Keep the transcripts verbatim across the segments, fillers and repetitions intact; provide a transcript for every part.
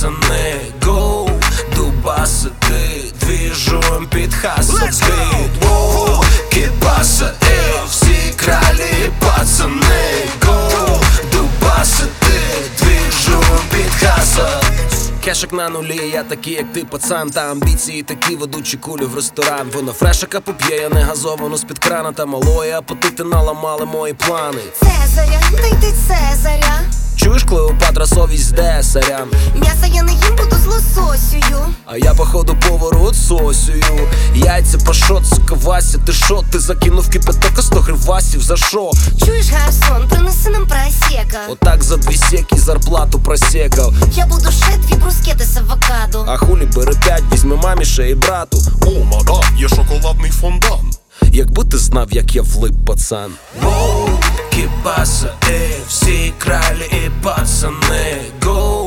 пацаны, гоу, дубасити, двіжуєм під хасабіт. Воу, кібаса, ей, всі кралі пацани, гоу, дубасити, двіжуєм під хасабіт. Кешик на нулі, я такий, як ти, пацан. Та амбіції такі, ведучі кулю в ресторан. Воно фрешика поп'є, я не газовану з-під крана. Та малої апетити наламали мої плани. Цезаря, дайте Цезаря. Чуєш, Клеопатра, совість де, сорян. М'ясо я не їм, буду з лососею. А я походу поворот сосюю. Яйця пашот, сука, Вася, ти шо? Ти закинув кипяток, а сто гривасів, за шо? Чуєш, гарсон, принеси нам просека. Отак за дві секи зарплату просекав. Я буду ще дві брускети з авокадо. А хулі бери п'ять, візьми мамі ще і брату. О, мадам, є шоколадний фондан. Якби ти знав, як я влип, пацан. Воу, кібаса, ей, всі кралі і пацани, гоу,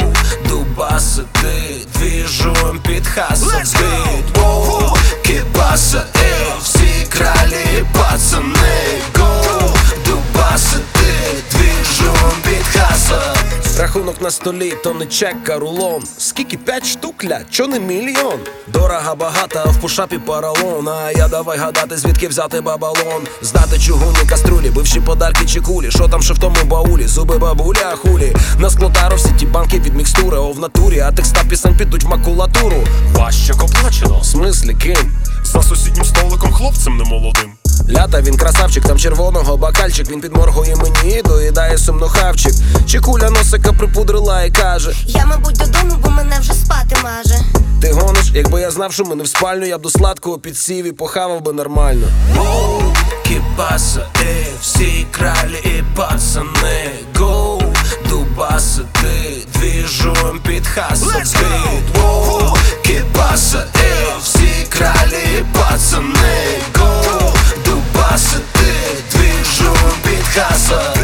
дубасити, двіжуєм під хасабіт. Воу, кібаса, ей, всі кралі і пацани, гоу, дубасити, двіжуєм під хасабіт. Рахунок на столі, то не чек, а рулон. Скільки п'ять штук, ля, чо не мільйон? Дорога багата, а в пушапі поролон. А я давай гадати, звідки взяти бабалон. Здати чугунні каструлі, бивші подарки чи кулі. Шо там ще в тому баулі, зуби бабулі, а хулі. На склотару всі ті банки від мікстури, о в натурі. А текста пісень підуть в макулатуру. Ващик оплачено. В смислі ким? За сусіднім столиком хлопцем немолодим. Лята, він красавчик, там червоного бакальчик. Він підморгує мені і доїдає сумно хавчик. Чи куля носика припудрила і каже: Я, мабуть, додому, бо мене вже спати маже. Ти гониш? Якби я знав, що мене в спальню, я б до сладкого підсів і похавав би нормально. Воу, кібаса, ей, всі кралі і пацани, гоу, дубасити, двіжуєм під хасабіт. Воу, кібаса, ей, всі кралі і пацани, гоу, дубасити, двіжуєм під хасабіт.